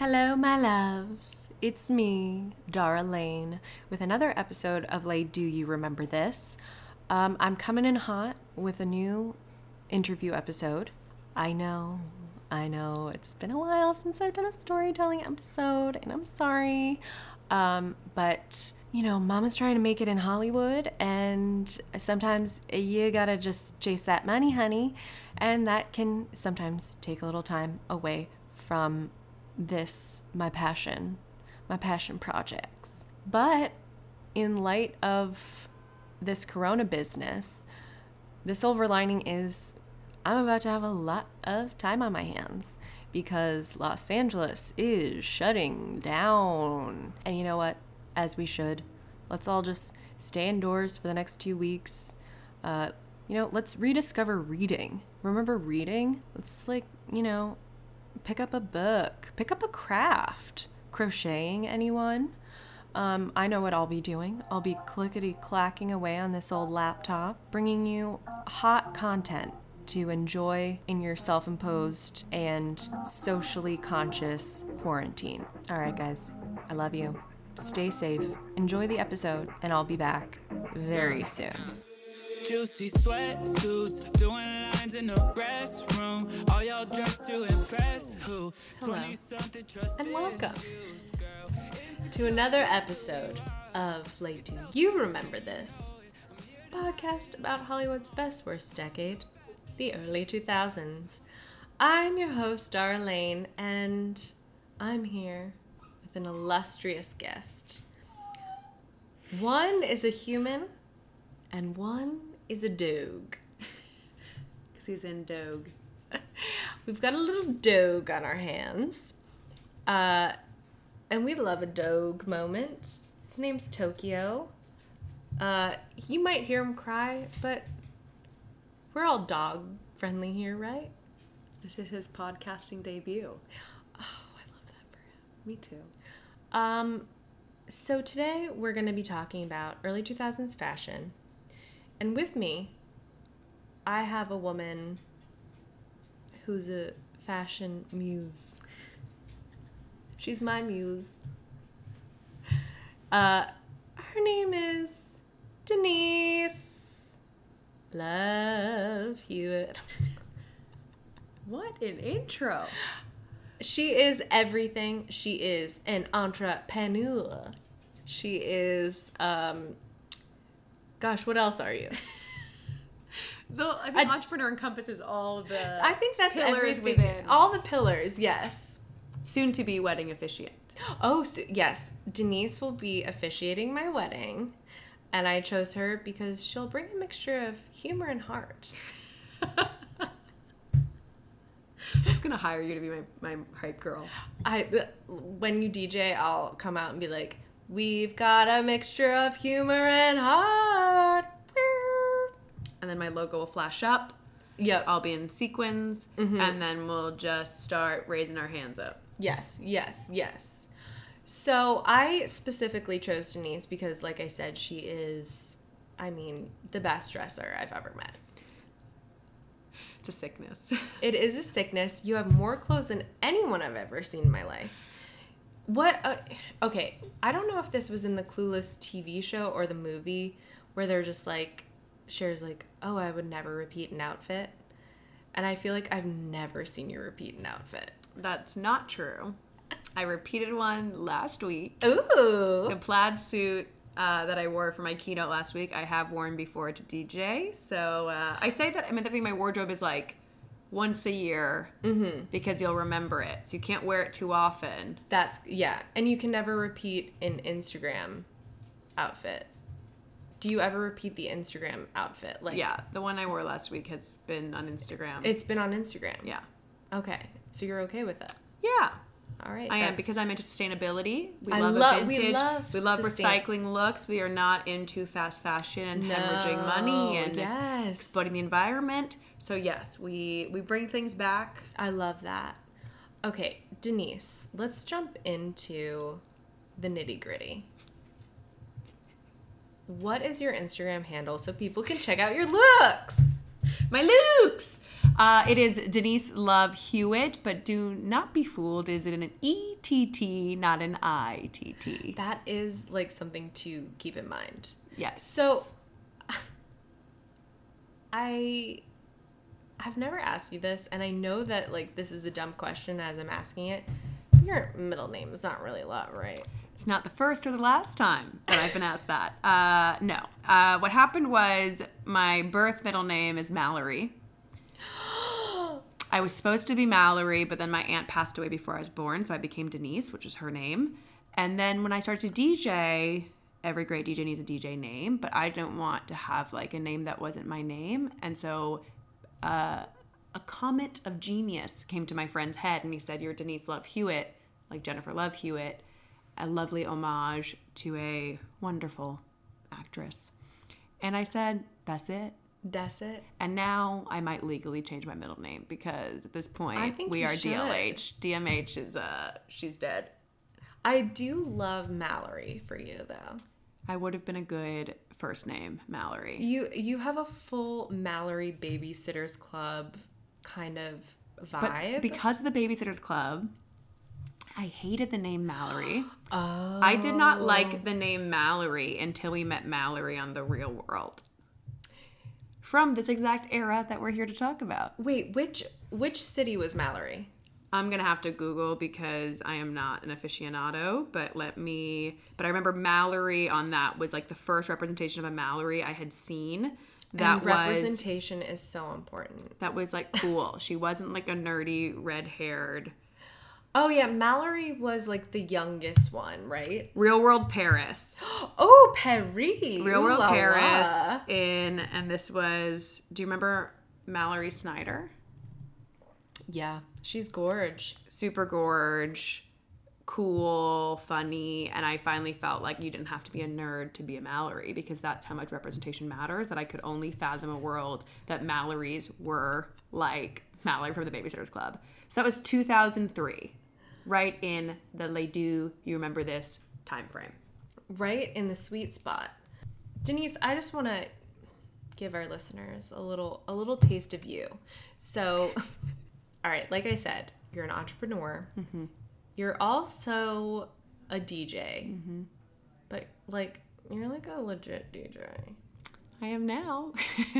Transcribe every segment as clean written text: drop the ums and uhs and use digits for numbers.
Hello, my loves. It's me, Dara Lane, with another episode of Lay Do You Remember This? I'm coming in hot with a new interview episode. I know, it's been a while since I've done a storytelling episode, and I'm sorry. But, you know, mama's trying to make it in Hollywood, and sometimes you gotta just chase that money, honey, and that can sometimes take a little time away from this, my passion projects. But in light of this corona business, the silver lining is I'm about to have a lot of time on my hands because Los Angeles is shutting down. And you know what? As we should. Let's all just stay indoors for the next 2 weeks. Let's rediscover reading. Remember reading? Let's pick up a book, pick up a craft. Crocheting, anyone? I know what I'll be doing. I'll be clickety-clacking away on this old laptop, bringing you hot content to enjoy in your self-imposed and socially conscious quarantine. All right, guys, I love you. Stay safe, enjoy the episode, and I'll be back very soon. Juicy sweatsuits, doing lines in the restroom. All y'all dressed to impress who? Hello, and welcome to another episode of Late Do You Remember This? Podcast about Hollywood's best worst decade, the early 2000s. I'm your host, Dara Lane, and I'm here with an illustrious guest. One is a human, and one is a dog. Because he's in dog. We've got a little dog on our hands. And we love a dog moment. His name's Tokyo. You might hear him cry, but we're all dog friendly here, right? This is his podcasting debut. Oh, I love that for him. Me too. So today we're going to be talking about early 2000s fashion. And with me, I have a woman who's a fashion muse. She's my muse. Her name is Denise Love Hewitt. What an intro. She is everything. She is an entrepreneur. She is, gosh, what else are you? I think entrepreneur encompasses all the I think that's pillars everything. within. All the pillars, yes. Soon to be wedding officiant. Oh, so, yes. Denise will be officiating my wedding, and I chose her because she'll bring a mixture of humor and heart. I'm just gonna hire you to be my hype girl. When you DJ, I'll come out and be like, we've got a mixture of humor and heart. And then my logo will flash up. Yep. I'll be in sequins, and then we'll just start raising our hands up. Yes. So I specifically chose Denise because, like I said, she is, the best dresser I've ever met. It's a sickness. It is a sickness. You have more clothes than anyone I've ever seen in my life. Okay, I don't know if this was in the Clueless TV show or the movie where they're just like, Cher's like, oh, I would never repeat an outfit. And I feel like I've never seen you repeat an outfit. That's not true. I repeated one last week. Ooh. The plaid suit that I wore for my keynote last week, I have worn before to DJ. So I say that, I think my wardrobe is like once a year because you'll remember it. So you can't wear it too often. And you can never repeat an Instagram outfit. Do you ever repeat the Instagram outfit? Yeah, the one I wore last week has been on Instagram. It's been on Instagram? Yeah. Okay, so you're okay with it? Yeah. All right. I am, because I'm into sustainability. We We love recycling looks. We are not into fast fashion and hemorrhaging money and exploiting the environment. So yes, we bring things back. I love that. Okay, Denise, let's jump into the nitty-gritty. What is your Instagram handle so people can check out your looks? My looks! It is Denise Love Hewitt, but do not be fooled. Is it an E-T-T, not an I-T-T? That is like something to keep in mind. Yes. So, I've never asked you this, and I know that like this is a dumb question as I'm asking it. Your middle name is not really Love, right? It's not the first or the last time that I've been asked that. No. What happened was my birth middle name is Mallory. I was supposed to be Mallory, but then my aunt passed away before I was born, so I became Denise, which is her name. And then when I started to DJ, every great DJ needs a DJ name, but I didn't want to have like a name that wasn't my name. And so a comet of genius came to my friend's head, and he said, "You're Denise Love Hewitt, like Jennifer Love Hewitt," a lovely homage to a wonderful actress. And I said, that's it. That's it. And now I might legally change my middle name because at this point I think we you are should. DLH. DMH is she's dead. I do love Mallory for you though. I would have been a good first name, Mallory. You have a full Mallory Babysitters Club kind of vibe. But because of the Babysitters Club, I hated the name Mallory. Oh. I did not like the name Mallory until we met Mallory on The Real World. From this exact era that we're here to talk about. Wait, which city was Mallory? I'm going to have to Google because I am not an aficionado, but I remember Mallory on that was like the first representation of a Mallory I had seen. And representation is so important. That was like cool. She wasn't like a nerdy red-haired. Oh yeah, Mallory was like the youngest one, right? Real World Paris. Oh, Paris. Real World Ooh la Paris la. and this was, do you remember Mallory Snyder? Yeah, she's gorge. Super gorge, cool, funny, and I finally felt like you didn't have to be a nerd to be a Mallory because that's how much representation matters, that I could only fathom a world that Mallorys were like Mallory from the Babysitters Club. So that was 2003, right in the Les Do You Remember This time frame. Right in the sweet spot. Denise, I just want to give our listeners a little taste of you. So, all right, like I said, you're an entrepreneur. Mm-hmm. You're also a DJ. Mm-hmm. But like you're like a legit DJ. I am now.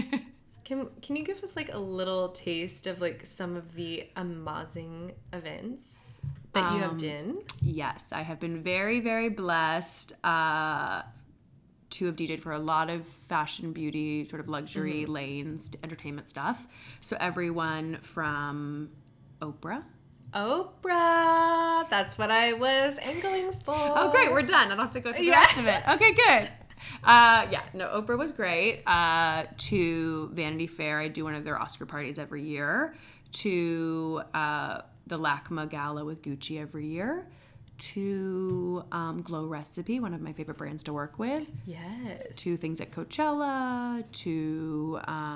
Can you give us like a little taste of like some of the amazing events that you have done? Yes, I have been very, very blessed to have DJed for a lot of fashion, beauty, sort of luxury lanes, entertainment stuff. So everyone from Oprah. Oprah! That's what I was angling for. Oh, great. We're done. I don't have to go through the rest of it. Okay, good. Oprah was great. To Vanity Fair, I do one of their Oscar parties every year. To the LACMA Gala with Gucci every year. To Glow Recipe, one of my favorite brands to work with. Yes. To things at Coachella. To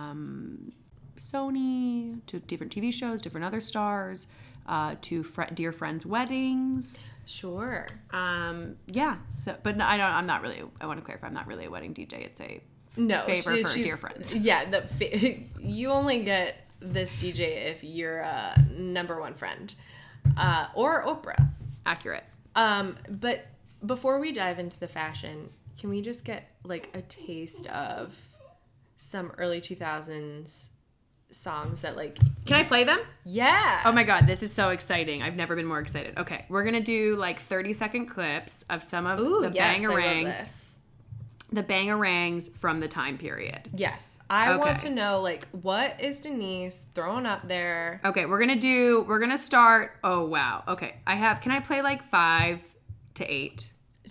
Sony. To different TV shows, different other stars. To dear friends' weddings. Sure. So, but no, I'm not really. I want to clarify. I'm not really a wedding DJ. It's a favor for dear friends. Yeah, you only get this DJ if you're a number one friend, or Oprah. Accurate. But before we dive into the fashion, can we just get like a taste of some early 2000s songs that like... Can I play them? Yeah. Oh my God, this is so exciting. I've never been more excited. Okay, we're going to do like 30-second clips of some of the bangarangs. The bangarangs from the time period. Yes. I want to know like what is Denise throwing up there? Okay, we're going to start. Oh wow. Okay. Can I play like 5 to 8?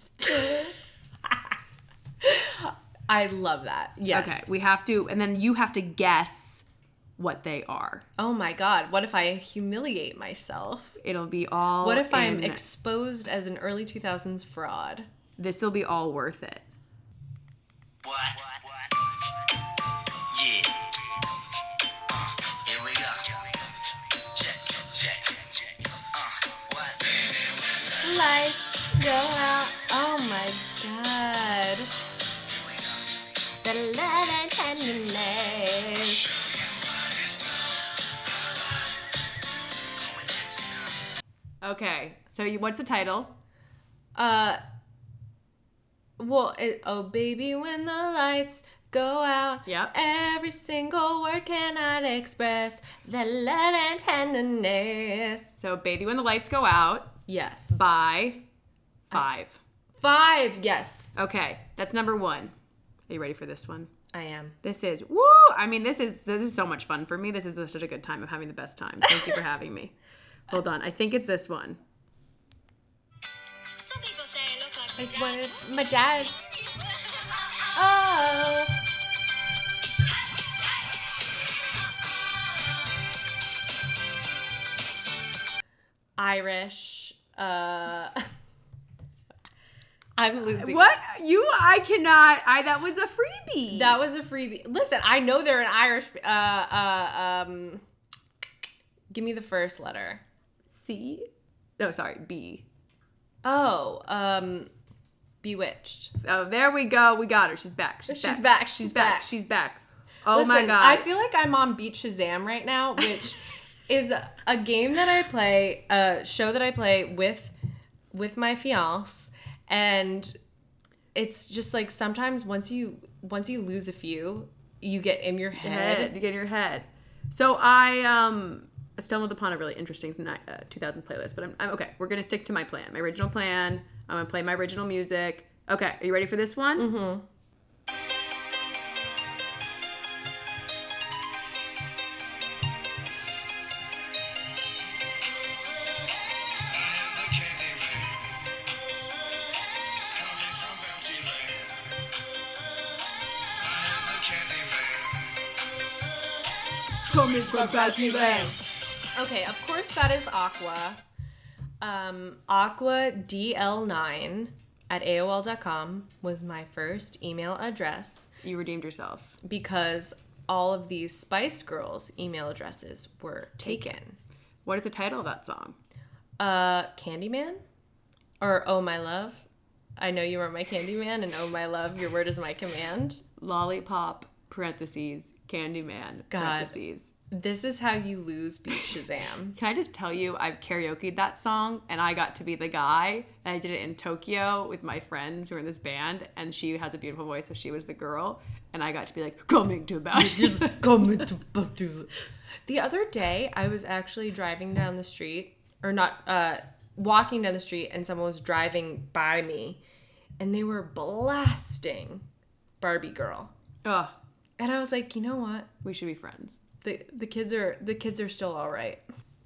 I love that. Yes. Okay, we have to, and then you have to guess what they are. Oh my God. What if I humiliate myself? It'll be all... What if I'm exposed as an early 2000s fraud? This will be all worth it. What? Yeah. Here we go. Check. What? Lights go out. Oh my God. The love and tenderness. Okay. So what's the title? Oh baby, when the lights go out, Yep. every single word cannot express the love and tenderness. So Baby When the Lights Go Out Yes. by Five. 5, yes. Okay, that's number 1. Are you ready for this one? I am. This is woo! I mean, this is so much fun for me. This is such a good time. I'm having the best time. Thank you for having me. Hold on, I think it's this one. Some people say I look like It's my one dad. of my dad. Oh. Irish. I'm losing. What? I cannot. That was a freebie. That was a freebie. Listen, I know they're an Irish. Give me the first letter. C? No, sorry, B. Oh, Bewitched. Oh, there we go. We got her. She's back. She's back. She's back. She's back. Oh Listen, my God. I feel like I'm on Beat Shazam right now, which is a game that I play, a show that I play with my fiance, and it's just like sometimes once you lose a few, you get in your head. You get in your head. So I stumbled upon a really interesting 2000s playlist, but I'm okay. We're gonna stick to my plan, my original plan. I'm gonna play my original music. Okay, are you ready for this one? Mm-hmm. Coming from Fantasyland. Okay, of course that is Aqua. Aqua DL9 at AOL.com was my first email address You redeemed yourself. because all of these Spice Girls email addresses were taken. What is the title of that song? Candyman? Or Oh My Love? I know you are my Candyman, and oh my love, your word is my command. Lollipop, parentheses, Candyman, God. parentheses. This is how you lose Beat Shazam. Can I just tell you, I've karaoke'd that song, and I got to be the guy, and I did it in Tokyo with my friends who are in this band, and she has a beautiful voice, so she was the girl, and I got to be like, coming to about you. The other day, I was actually driving down the street, or not, walking down the street, and someone was driving by me, and they were blasting Barbie Girl. Ugh, And I was like, you know what? we should be friends. The kids are still all right.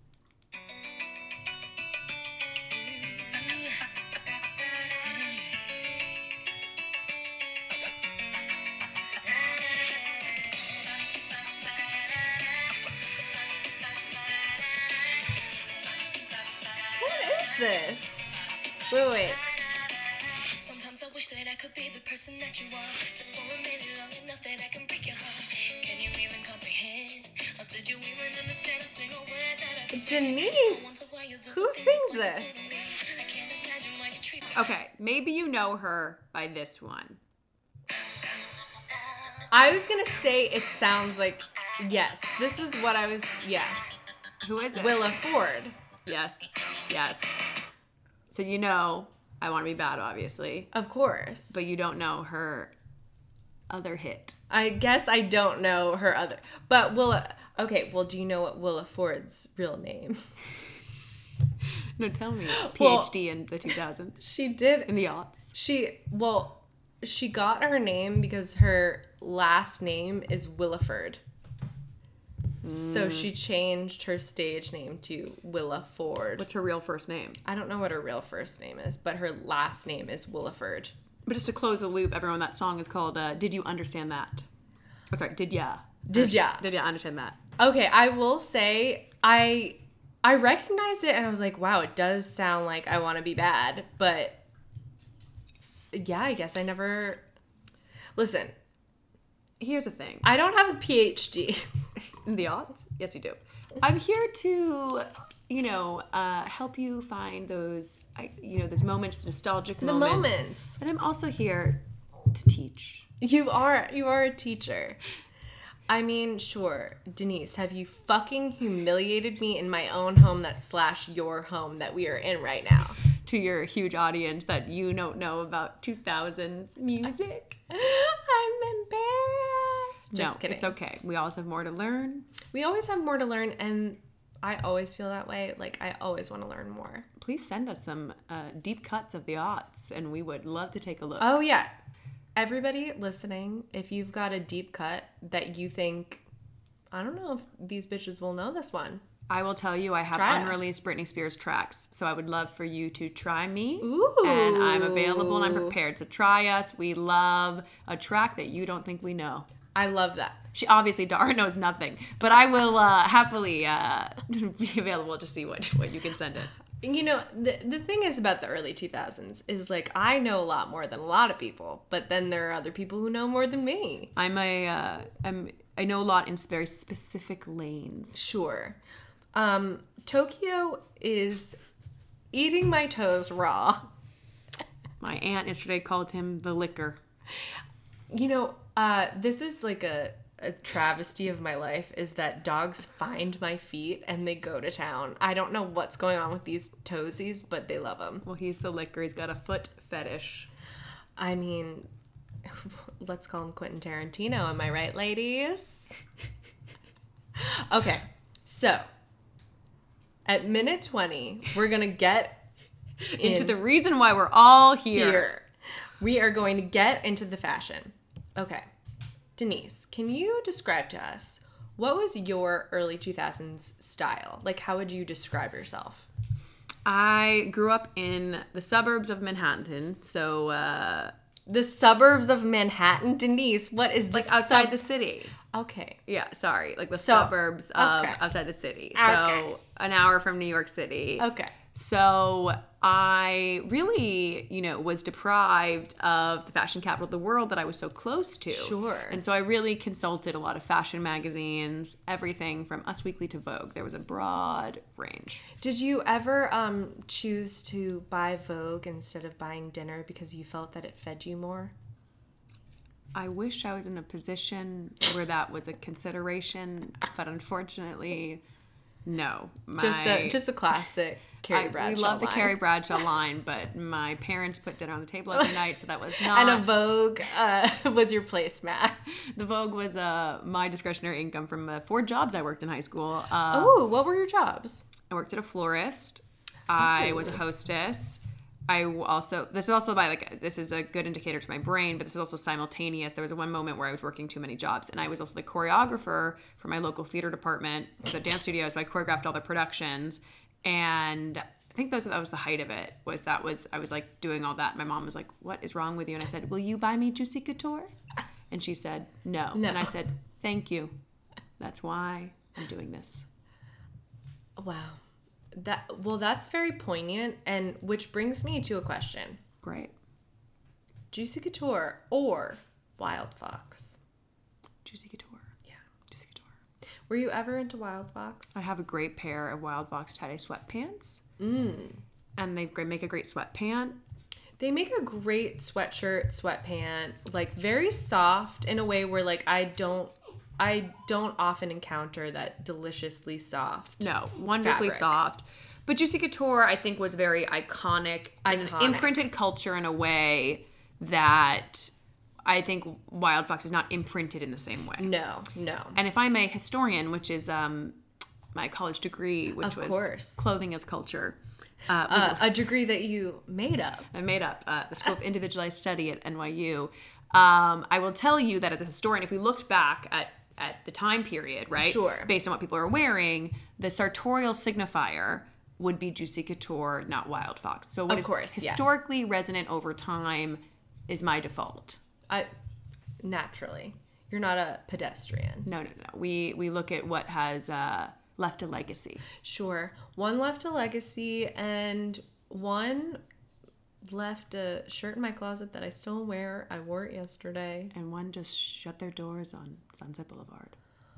What is this? Wait. Sometimes I wish that I could be the person that you are. Just for a minute, long enough that I can break your heart. Can you even comprehend? Or did you even understand a single word that I said? Denise, Once a while you do who something sings like this? I can't imagine why you treat me. Okay, maybe you know her by this one. I was gonna say it sounds like, yes, this is what I was, yeah. Who is it? Willa Ford. Yes, yes. So you know, I Want to Be Bad, obviously, Of course. but you don't know her other hit. I guess I don't know her other, but Willa, okay, well, do you know what Willa Ford's real name? No, tell me. Well- PhD in the 2000s. She did, In the aughts. she got her name because her last name is Williford. So she changed her stage name to Willa Ford. What's her real first name? I don't know what her real first name is, but her last name is Williford. But just to close the loop, everyone, that song is called Did You Understand That? Oh, sorry, Did Ya? Did ya? Did Ya Understand That? Okay, I will say I recognized it and I was like, wow, it does sound like I Want to Be Bad, but yeah, I guess I never. Listen, Here's the thing. I don't have a PhD. In the aughts? Yes, you do. I'm here to, help you find those, those moments, nostalgic moments. And I'm also here to teach. You are a teacher. I mean, sure. Denise, have you fucking humiliated me in my own home / your home that we are in right now? To your huge audience that you don't know about 2000s music. I'm embarrassed. No, Just kidding. it's okay. We always have more to learn. We always have more to learn, and I always feel that way. Like, I always want to learn more. Please send us some deep cuts of the aughts, and we would love to take a look. Oh, yeah. Everybody listening, if you've got a deep cut that you think, I don't know if these bitches will know this one. I will tell you, I have Try us. unreleased Britney Spears tracks, so I would love for you to try me. Ooh. And I'm available and I'm prepared. So try us. We love a track that you don't think we know. I love that. She obviously, Dara knows nothing, but I will happily be available to see what you can send in. You know, the thing is about the early 2000s is, like, I know a lot more than a lot of people, but then there are other people who know more than me. I know a lot in very specific lanes. Sure. Tokyo is eating my toes raw. My aunt yesterday called him the liquor. You know, this is like a travesty of my life, is that dogs find my feet and they go to town. I don't know what's going on with these toesies, but they love them. Well, he's the liquor. He's got a foot fetish. I mean, let's call him Quentin Tarantino. Am I right, ladies? Okay, so at minute 20, we're going to get Into the reason why we're all here. We are going to get into the fashion. Okay. Denise, can you describe to us, what was your early 2000s style? Like, how would you describe yourself? I grew up in the suburbs of Manhattan, so The suburbs of Manhattan? Denise, what is like outside the city. Okay. Yeah, sorry, like the suburbs of outside the city. So Okay. an hour from New York City. Okay. So I really, was deprived of the fashion capital of the world that I was so close to. Sure. And so I really consulted a lot of fashion magazines, everything from Us Weekly to Vogue. There was a broad range. Did you ever choose to buy Vogue instead of buying dinner because you felt that it fed you more? I wish I was in a position where that was a consideration, but unfortunately, no. Just a classic Carrie Bradshaw We love the line. Carrie Bradshaw line, but my parents put dinner on the table every night, so that was not. And a Vogue was your placemat. The Vogue was my discretionary income from 4 jobs I worked in high school. What were your jobs? I worked at a florist. I was a hostess. This is a good indicator to my brain, but this was also simultaneous. There was one moment where I was working too many jobs, and I was also the choreographer for my local theater department, the dance studio, so I choreographed all the productions, and I think that was the height of it, I was like doing all that. My mom was like, "What is wrong with you?" And I said, "Will you buy me Juicy Couture?" And she said, No. And I said, "Thank you. That's why I'm doing this." Wow. That's very poignant, and which brings me to a question. Great. Juicy Couture or Wild Fox? Juicy Couture. Yeah. Juicy Couture. Were you ever into Wild Fox? I have a great pair of Wild Fox tie-dye sweatpants. And they make a great sweatpant. They make a great sweatpant, like very soft in a way where like I don't often encounter that deliciously soft. No, wonderfully fabric. soft. But Juicy Couture, I think, was very iconic. And imprinted culture in a way that I think Wild Fox is not imprinted in the same way. No. And if I'm a historian, which is my college degree, which was course. clothing as culture. A degree that you made up. I made up the School of Individualized Study at NYU. I will tell you that as a historian, if we looked back at the time period, right? Sure. Based on what people are wearing, the sartorial signifier would be Juicy Couture, not Wild Fox. So what is historically resonant over time is my default. Naturally. You're not a pedestrian. No. We look at what has left a legacy. Sure. One left a legacy, and one left a shirt in my closet that I still wear. I wore it yesterday. And one just shut their doors on Sunset Boulevard.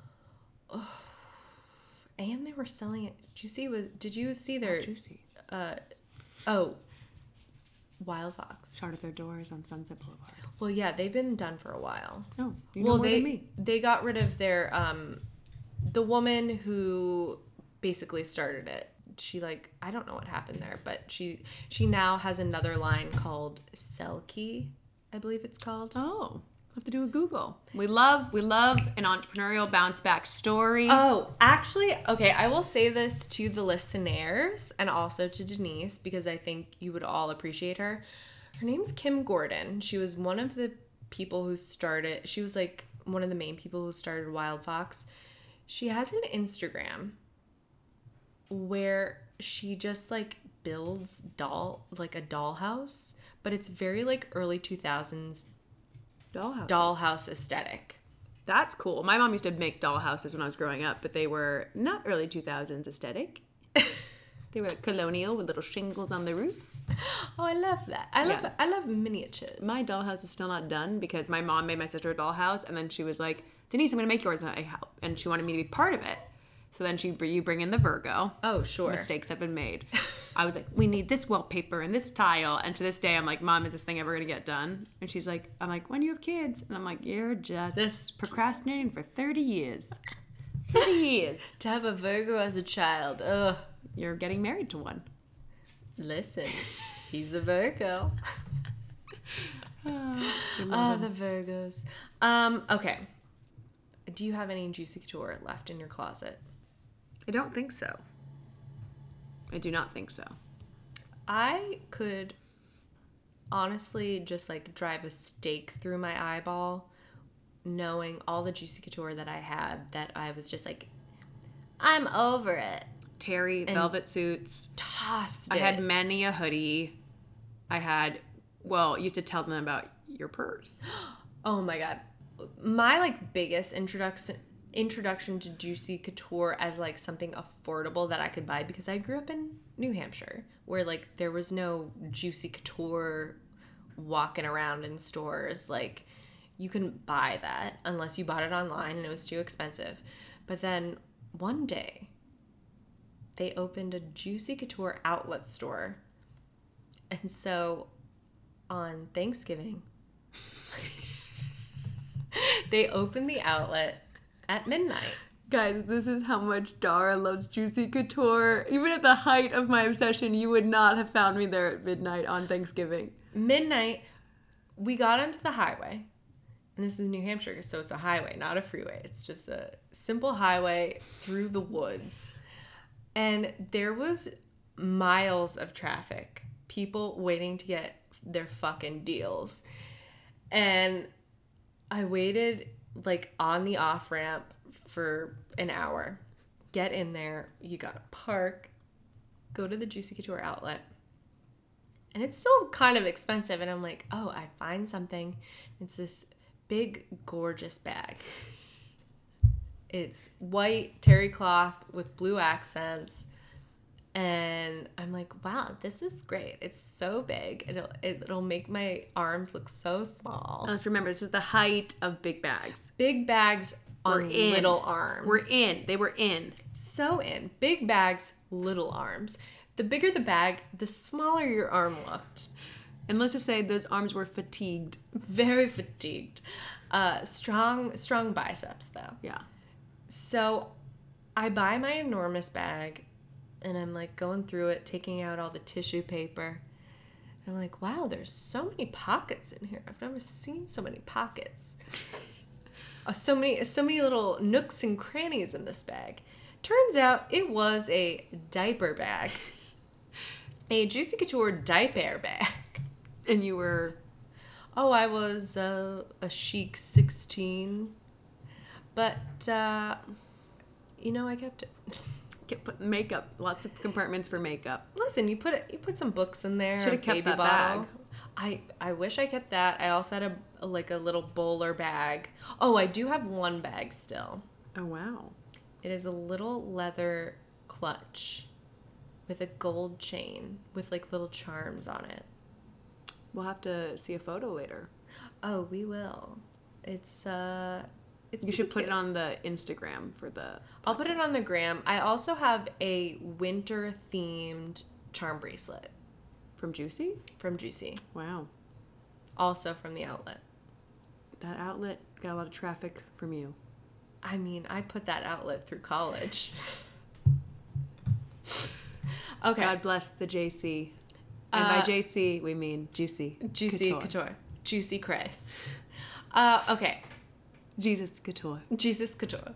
And they were selling it. Did you see their Juicy. Wild Fox. Started their doors on Sunset Boulevard. Well, yeah, they've been done for a while. Oh, you know more than me. They got rid of their the woman who basically started it. She like, I don't know what happened there, but she now has another line called Selkie, I believe it's called. Oh, have to do a Google. We love an entrepreneurial bounce back story. Oh, actually, okay, I will say this to the listeners and also to Denise because I think you would all appreciate her. Her name's Kim Gordon. She was one of the people who started, she was like one of the main people who started Wild Fox. She has an Instagram where she just like builds a dollhouse, but it's very like early 2000s dollhouse aesthetic. That's cool. My mom used to make dollhouses when I was growing up, but they were not early 2000s aesthetic. They were like colonial with little shingles on the roof. Oh, I love that. I love miniatures. My dollhouse is still not done because my mom made my sister a dollhouse, and then she was like, Denise, I'm going to make yours, and I help. And she wanted me to be part of it. So then you bring in the Virgo. Oh, sure. Mistakes have been made. I was like, we need this wallpaper and this tile. And to this day, I'm like, Mom, is this thing ever going to get done? And she's like, I'm like, when you have kids? And I'm like, you're just procrastinating for 30 years. 30 years. To have a Virgo as a child. Ugh. You're getting married to one. Listen, he's a Virgo. The Virgos. Okay. Do you have any Juicy Couture left in your closet? I don't think so. I do not think so. I could honestly just like drive a stake through my eyeball knowing all the Juicy Couture that I had that I was just like, I'm over it. Terry, velvet suits. Tossed I it. had many a hoodie. I had, well, you have to tell them about your purse. Oh my God. My like biggest introduction to Juicy Couture as like something affordable that I could buy, because I grew up in New Hampshire where like there was no Juicy Couture walking around in stores. Like you couldn't buy that unless you bought it online and it was too expensive. But then one day they opened a Juicy Couture outlet store. And so on Thanksgiving they opened the outlet at midnight. Guys, this is how much Dara loves Juicy Couture. Even at the height of my obsession, you would not have found me there at midnight on Thanksgiving. Midnight, we got onto the highway. And this is New Hampshire, so it's a highway, not a freeway. It's just a simple highway through the woods. And there was miles of traffic. People waiting to get their fucking deals. And I waited like on the off ramp for an hour. Get in there, you gotta park, go to the Juicy Couture outlet. And it's still kind of expensive. And I'm like, oh, I find something. It's this big, gorgeous bag. It's white terry cloth with blue accents. And I'm like, wow, this is great. It's so big. It'll make my arms look so small. Let's remember, this is the height of big bags. Big bags on little arms. We're in. They were in. So in. Big bags, little arms. The bigger the bag, the smaller your arm looked. And let's just say those arms were fatigued. Very fatigued. Strong biceps, though. Yeah. So I buy my enormous bag. And I'm like going through it, taking out all the tissue paper. And I'm like, wow, there's so many pockets in here. I've never seen so many pockets. So many little nooks and crannies in this bag. Turns out it was a diaper bag. A Juicy Couture diaper bag. And you were... Oh, I was a chic 16. But, I kept it. Put makeup, lots of compartments for makeup. Listen, you put some books in there. Should have kept that bottle. bag. I wish I kept that. I also had a little bowler bag. Oh, I do have one bag still. Oh wow! It is a little leather clutch with a gold chain with like little charms on it. We'll have to see a photo later. Oh, we will. It's you should put it on the Instagram for the podcast. I'll put it on the gram. I also have a winter themed charm bracelet From Juicy? from Juicy. Wow. Also from the outlet. That outlet got a lot of traffic from you. I mean, I put that outlet through college. Okay. God bless the JC. And by JC, we mean Juicy. Juicy Couture. Juicy Christ. Okay. Jesus Couture. Jesus Couture.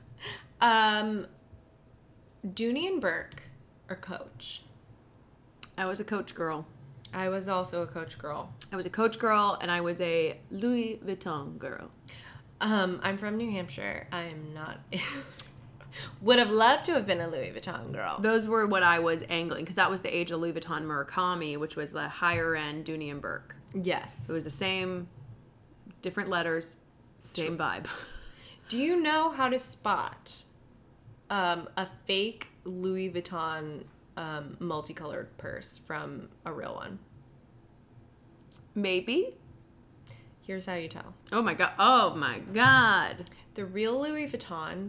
Dooney and Burke are Coach. I was a Coach girl. I was also a Coach girl. I was a Coach girl, and I was a Louis Vuitton girl. I'm from New Hampshire. I am not... Would have loved to have been a Louis Vuitton girl. Those were what I was angling, because that was the age of Louis Vuitton Murakami, which was the higher-end Dooney and Burke. Yes. It was the same, different letters, same vibe. Do you know how to spot a fake Louis Vuitton multicolored purse from a real one? Maybe. Here's how you tell. Oh my god. Oh my god. The real Louis Vuitton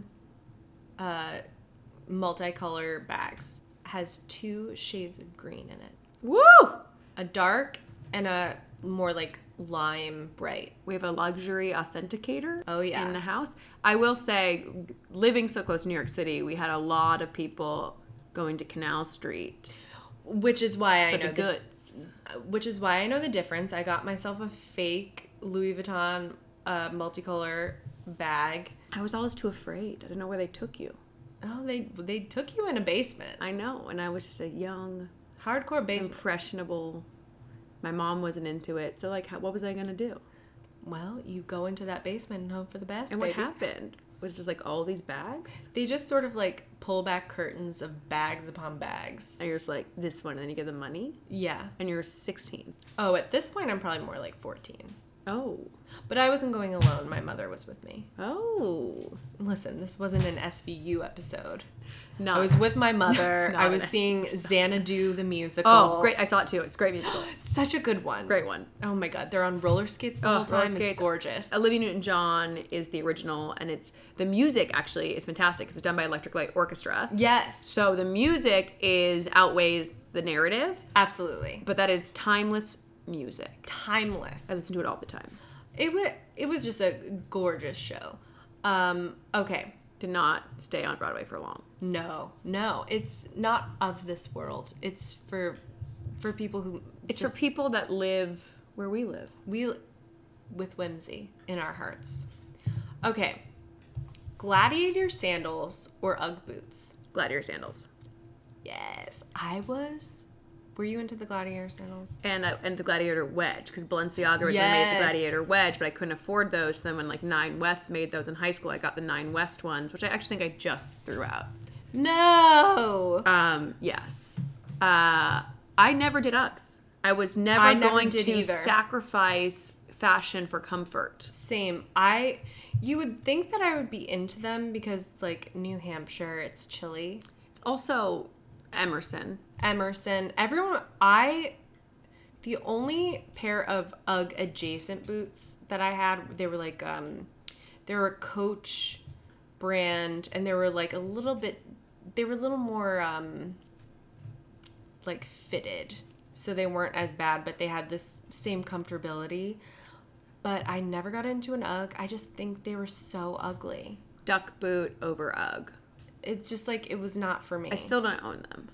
multicolor bags has 2 shades of green in it. Woo! A dark and a more like lime bright. We have a luxury authenticator Oh, yeah. in the house. I will say, living so close to New York City, we had a lot of people going to Canal Street Which is why I for know the goods. Which is why I know the difference. I got myself a fake Louis Vuitton multicolor bag. I was always too afraid. I don't know where they took you. Oh, they took you in a basement. I know, and I was just a young, Hardcore basement. impressionable. My mom wasn't into it, so like, what was I gonna do? Well, you go into that basement and hope for the best. And baby. what happened was just like all these bags, They just sort of like pull back curtains of bags upon bags. and you're just like this one, and then you give them money, Yeah. and you're 16. Oh, at this point, I'm probably more like 14. Oh, But I wasn't going alone. My mother was with me. oh, Listen, this wasn't an SVU episode. no. I was with my mother. Not I an was seeing Xanadu the musical. Oh, great! I saw it too. It's a great musical. Such a good one. Great one. Oh my god, they're on roller skates the whole time. roller skates. It's gorgeous. Olivia Newton-John is the original, and it's the music actually is fantastic because it's done by Electric Light Orchestra. Yes, So the music outweighs the narrative, absolutely. but that is timeless music. Timeless. I listen to it all the time. It was just a gorgeous show. Okay. Did not stay on Broadway for long. No, it's not of this world. It's for people who It's for people that live where we live. we with whimsy in our hearts. Okay. Gladiator sandals or Ugg boots? Gladiator sandals. Yes, I was. Were you into the gladiator sandals? And the Gladiator wedge, because Balenciaga originally made the Yes. Gladiator wedge, but I couldn't afford those. So then when like Nine West made those in high school, I got the Nine West ones, which I actually think I just threw out. No. Yes. I never did Uggs. I was never I never going did to either. sacrifice fashion for comfort. Same. You would think that I would be into them because it's like New Hampshire, it's chilly. It's also Emerson. Emerson, the only pair of Ugg adjacent boots that I had, they were like, they were a Coach brand, and they were like a little more, like fitted. So they weren't as bad, but they had this same comfortability. But I never got into an Ugg. I just think they were so ugly. Duck boot over Ugg. It's just like, it was not for me. I still don't own them.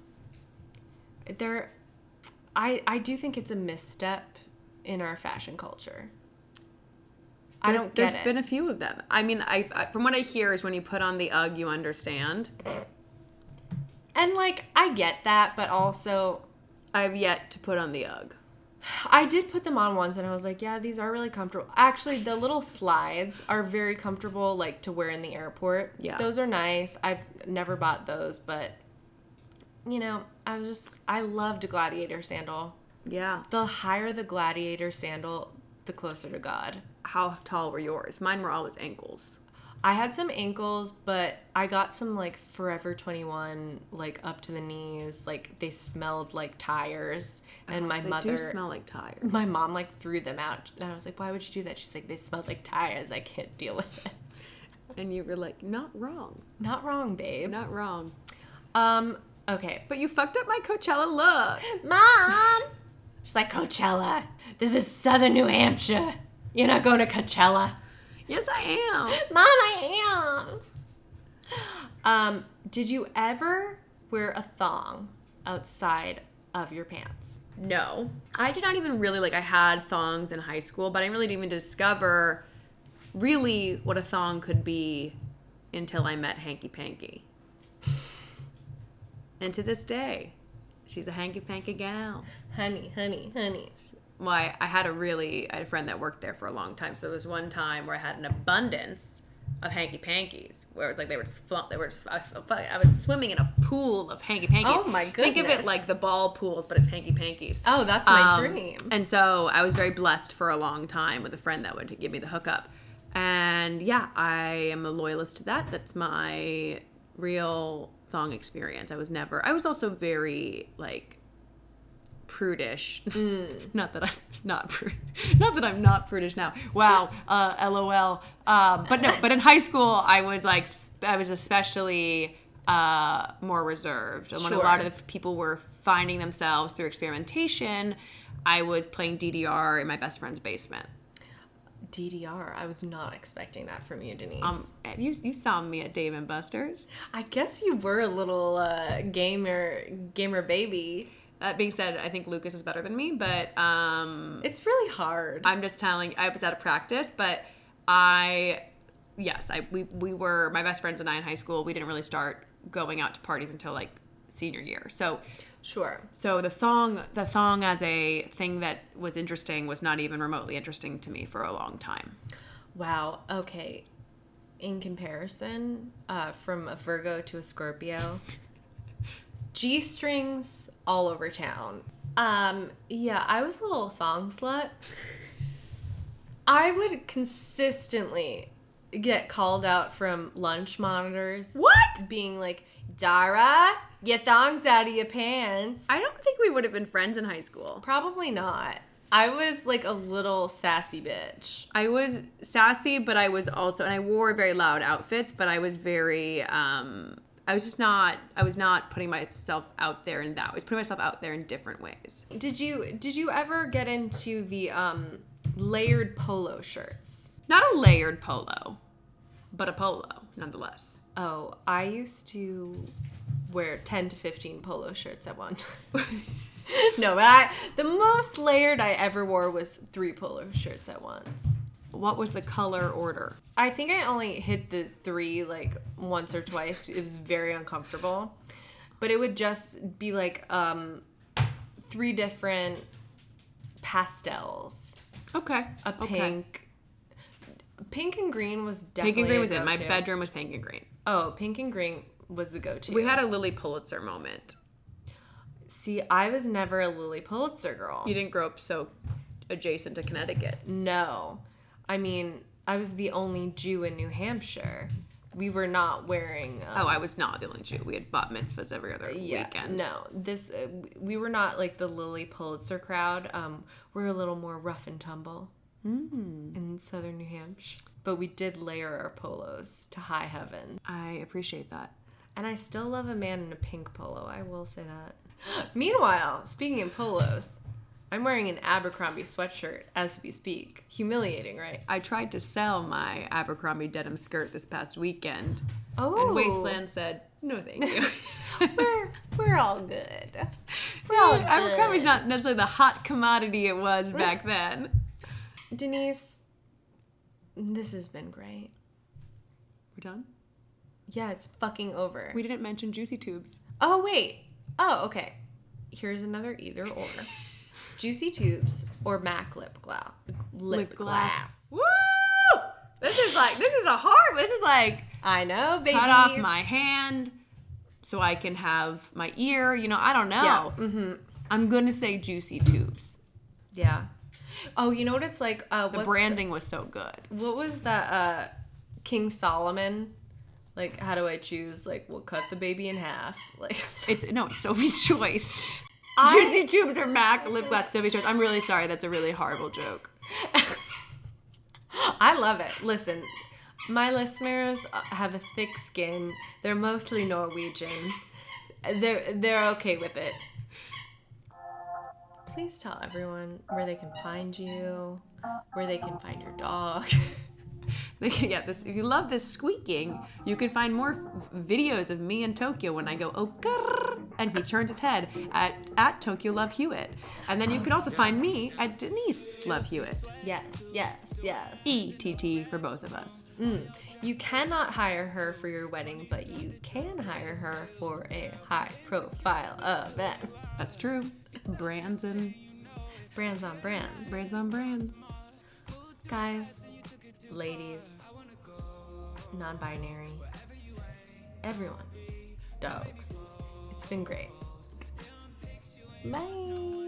I do think it's a misstep in our fashion culture. I don't get There's it. been a few of them. I mean, I from what I hear is when you put on the Ugg, you understand. And like, I get that, but also I've yet to put on the Ugg. I did put them on once and I was like, yeah, these are really comfortable. Actually, the little slides are very comfortable, like to wear in the airport. Yeah. Those are nice. I've never bought those, but you know, I loved a gladiator sandal. Yeah. The higher the gladiator sandal, the closer to God. How tall were yours? Mine were always ankles. I had some ankles, but I got some like Forever 21, like up to the knees. Like they smelled like tires, and my They mother, do smell like tires. my mom like threw them out, and I was like, "Why would you do that?" She's like, "They smelled like tires. I can't deal with it." And you were like, not wrong. Not wrong, babe. Not wrong. Okay, But you fucked up my Coachella look. Mom. She's like, Coachella. This is southern New Hampshire. You're not going to Coachella. Yes, I am. Mom, I am. Did you ever wear a thong outside of your pants? No. I did not even really, I had thongs in high school, but I really didn't even discover really what a thong could be until I met Hanky Panky. And to this day, she's a Hanky Panky gal. Honey, honey, honey. Well, I had a friend that worked there for a long time. So there was one time where I had an abundance of Hanky Pankies, where it was I was swimming in a pool of Hanky Pankies. Oh my Think of it goodness. like the ball pools, but it's Hanky Pankies. Oh, that's my dream. And so I was very blessed for a long time with a friend that would give me the hookup. And yeah, I am a loyalist to that. That's my real thong experience. I was also very prudish. Not that I'm not prudish. Not that I'm not prudish now. Wow. LOL. But in high school I was especially more reserved. And when a lot of the people were finding themselves through experimentation, I was playing DDR in my best friend's basement. DDR. I was not expecting that from you, Denise. You saw me at Dave and Buster's. I guess you were a little gamer baby. That being said, I think Lucas was better than me, but It's really hard. I'm just telling. I was out of practice, but we were my best friends and I in high school. We didn't really start going out to parties until senior year. So Sure. So the thong as a thing that was interesting was not even remotely interesting to me for a long time. Wow. Okay. In comparison, from a Virgo to a Scorpio, G-strings all over town. Yeah, I was a little thong slut. I would consistently get called out from lunch monitors. What? Being like, Dara, your thong's out of your pants. I don't think we would have been friends in high school. Probably not. I was like a little sassy bitch. I was sassy, but I was also, and I wore very loud outfits, but I was very, I was not putting myself out there in that way. I was putting myself out there in different ways. Did you ever get into the layered polo shirts? Not a layered polo, but a polo, nonetheless. Oh, I used to wear 10 to 15 polo shirts at one time. No, but the most layered I ever wore was 3 polo shirts at once. What was the color order? I think I only hit the 3 once or twice. It was very uncomfortable. But it would just be 3 different pastels. Okay. Pink. Pink and green was definitely Pink and green was a it. My go-to. bedroom was pink and green. Oh, pink and green was the go-to. We had a Lily Pulitzer moment. See, I was never a Lily Pulitzer girl. You didn't grow up so adjacent to Connecticut. No. I mean, I was the only Jew in New Hampshire. We were not wearing... I was not the only Jew. We had bat mitzvahs every other weekend. No. We were not like the Lily Pulitzer crowd. We're a little more rough and tumble in southern New Hampshire. But we did layer our polos to high heaven. I appreciate that. And I still love a man in a pink polo. I will say that. Meanwhile, speaking of polos, I'm wearing an Abercrombie sweatshirt as we speak. Humiliating, right? I tried to sell my Abercrombie denim skirt this past weekend. Oh. And Wasteland said, no thank you. We're all good. We're all good. Abercrombie's not necessarily the hot commodity it was back then. Denise, this has been great. We're done? Yeah, it's fucking over. We didn't mention Juicy Tubes. Oh, wait. Oh, okay. Here's another either or. Juicy Tubes or MAC lip gloss. Lip glass. Woo! This is a hard, this is like, I know, baby. cut off my hand so I can have my ear. I don't know. Yeah. Mm-hmm. I'm going to say Juicy Tubes. Yeah. Oh, you know what it's like? The branding was so good. What was that King Solomon? Like, how do I choose? Like, we'll cut the baby in half. Like, It's Sophie's Choice. Juicy Tubes or MAC lip gloss, Sophie's Choice. I'm really sorry. That's a really horrible joke. I love it. Listen, my listeners have a thick skin. They're mostly Norwegian. They're okay with it. please tell everyone where they can find you, where they can find your dog. If you love this squeaking, you can find more videos of me in Tokyo when I go, oh, grrr, and he turns his head at Tokyo Love Hewitt. And then you can also find me at Denise Love Hewitt. Yes. ETT for both of us. You cannot hire her for your wedding, but you can hire her for a high-profile event. That's true. Brands on brands. Guys, ladies, non-binary, everyone, dogs. It's been great. Bye.